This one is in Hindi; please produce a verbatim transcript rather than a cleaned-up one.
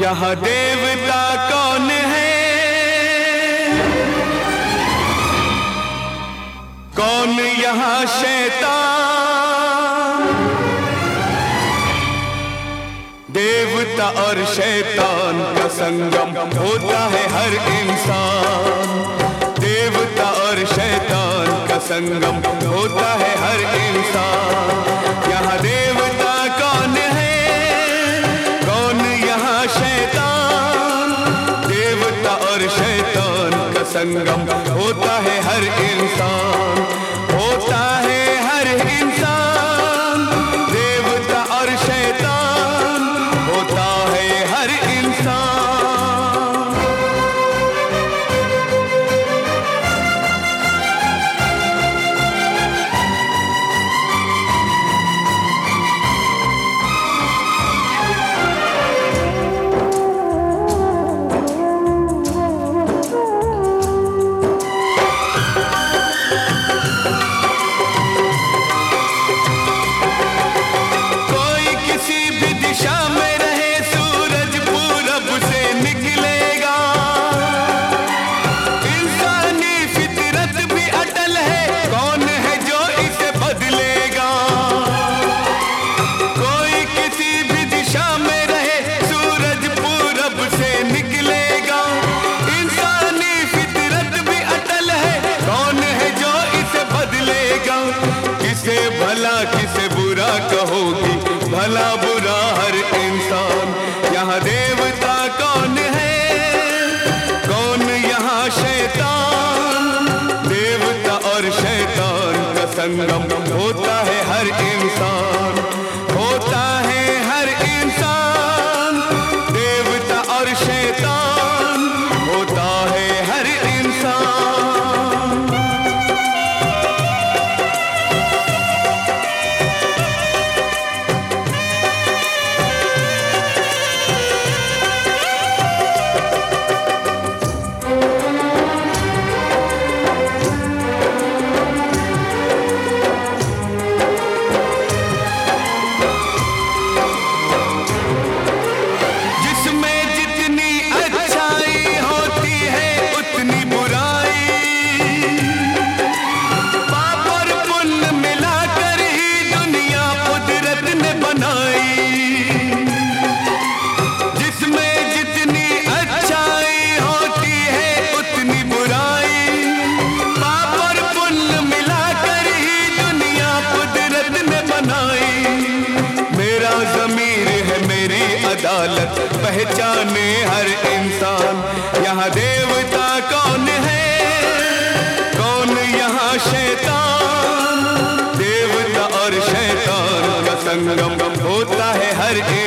यहाँ देवता कौन है, कौन यहाँ शैतान। देवता और शैतान का संगम होता है हर इंसान। देवता और शैतान का संगम होता है हर इंसान। यहाँ देवता कौन है, कौन यहाँ शैतान। देवता और शैतान का संगम होता है हर इंसान, होता है हर इंसान। देवता और शैतान होता है हर इंसान। किसे बुरा कहोगी, भला बुरा हर इंसान। यहाँ देवता कौन है, कौन यहाँ शैतान। देवता और शैतान का संगम होता है हर इंसान, होता है हर इंसान। देवता और शैतान होता है हर इंसान। पहचाने हर इंसान। यहाँ देवता कौन है, कौन यहाँ शैतान। देवता और शैतान का संगम होता है हर इंसान।